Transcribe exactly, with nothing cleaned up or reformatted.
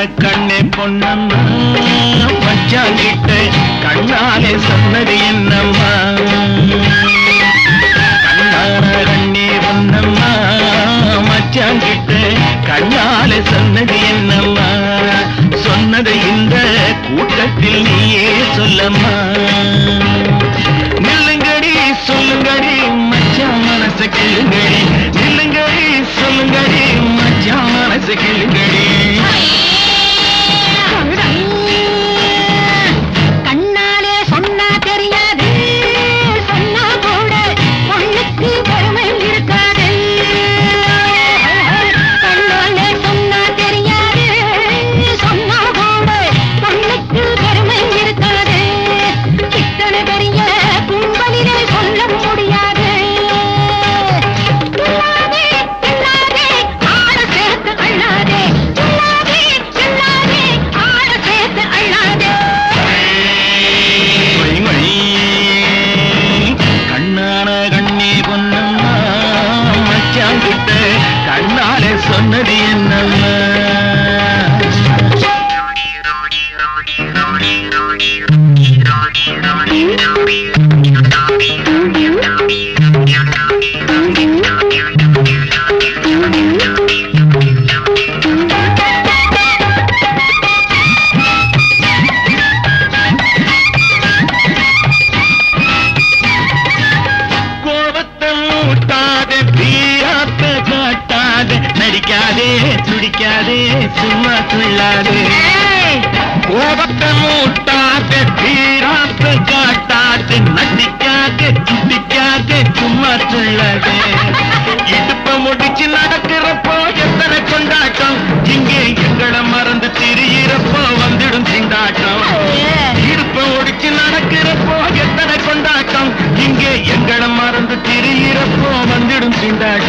கண்ணே பொன்னம்மா மச்சாங்கிட்ட கண்ணாலே சொன்னது என்னம்மா கண்ணான கண்ணே பொன்னம்மா மச்சாங்கிட்ட கண்ணாலே சொன்னது என்னம்மா சொன்னது இந்த கூட்டத்தில் நீயே சொல்லம்மா நில்லுங்கடி சொல்லுங்கடி மச்சான் மனச கிள்ளுங்கடி நில்லுங்கடி சொல்லுங்கடி மச்சான் மனச கிள்ளுங்கடி கண்ணாலே சொன்னா தெரியாது சொன்னா கூட பொண்ணுக்கு பெருமை இருக்காது கண்ணாலே சொன்னா தெரியாது சொன்னா கூட பொண்ணுக்கு பெருமை இருக்காது இத்தனை பெரிய கும்பலிலே சொல்ல முடியாது கண்ணாலே சொன்னது என்னம்மா நடிக்காதே துடிக்காதே சும்மா துள்ளாதே கோபத்தை மூட்டாதே தீராத்து காட்டாதே நடிக்காதே துடிக்காதே சும்மா துள்ளாதே இடுப்ப முடிச்சு நடக்கிறப்போ எத்தனை கொண்டாட்டம் இங்கே எங்களை மறந்து திரியிறப்போ வந்துடும் திண்டாட்டம் இடுப்ப முடிச்சு நடக்கிறப்போ எத்தனை கொண்டாட்டம் இங்கே எங்களை மறந்து திரியிறப்போ வந்துடும் திண்டாட்டம்